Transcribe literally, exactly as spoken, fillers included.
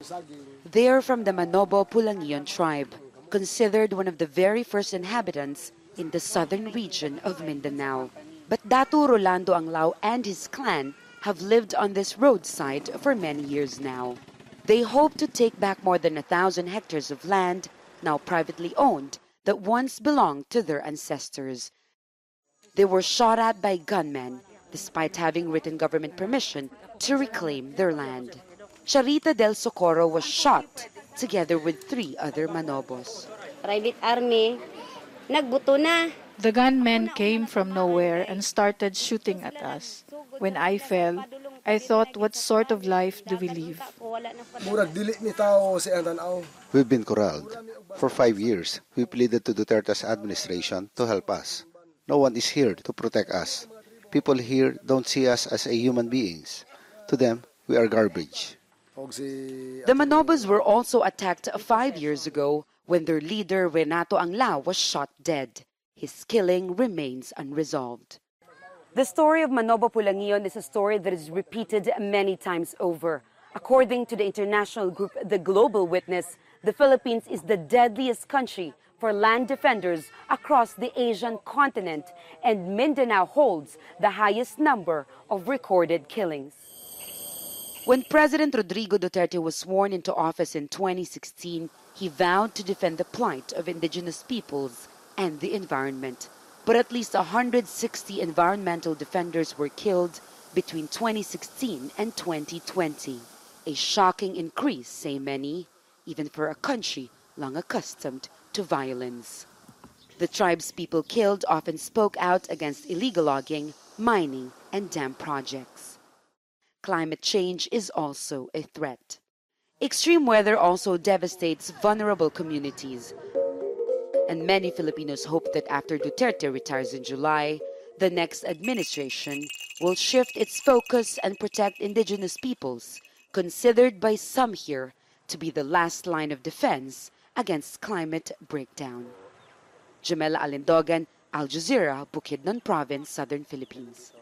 They are from the Manobo Pulangion tribe, considered one of the very first inhabitants in the southern region of Mindanao. But Datu Rolando Anglao and his clan have lived on this roadside for many years now. They hope to take back more than a thousand hectares of land, now privately owned, that once belonged to their ancestors. They were shot at by gunmen, despite having written government permission to reclaim their land. Charita del Socorro was shot together with three other Manobos. Private army, nagbuto na. The gunmen came from nowhere and started shooting at us. When I fell, I thought, what sort of life do we live? We've been corralled. For five years, we pleaded to Duterte's administration to help us. No one is here to protect us. People here don't see us as a human beings. To them, we are garbage. The Manobos were also attacked five years ago when their leader Renato Anglao was shot dead. His killing remains unresolved. The story of Manobo Pulangion is a story that is repeated many times over. According to the international group The Global Witness, the Philippines is the deadliest country for land defenders across the Asian continent, and Mindanao holds the highest number of recorded killings. When President Rodrigo Duterte was sworn into office in twenty sixteen, he vowed to defend the plight of indigenous peoples and the environment. But at least one hundred sixty environmental defenders were killed between twenty sixteen and twenty twenty. A shocking increase, say many, even for a country long accustomed to violence. The tribe's people killed often spoke out against illegal logging, mining, and dam projects. Climate change is also a threat. Extreme weather also devastates vulnerable communities. And many Filipinos hope that after Duterte retires in July, the next administration will shift its focus and protect indigenous peoples, considered by some here to be the last line of defense against climate breakdown. Jamela Alindogan, Al Jazeera, Bukidnon Province, Southern Philippines.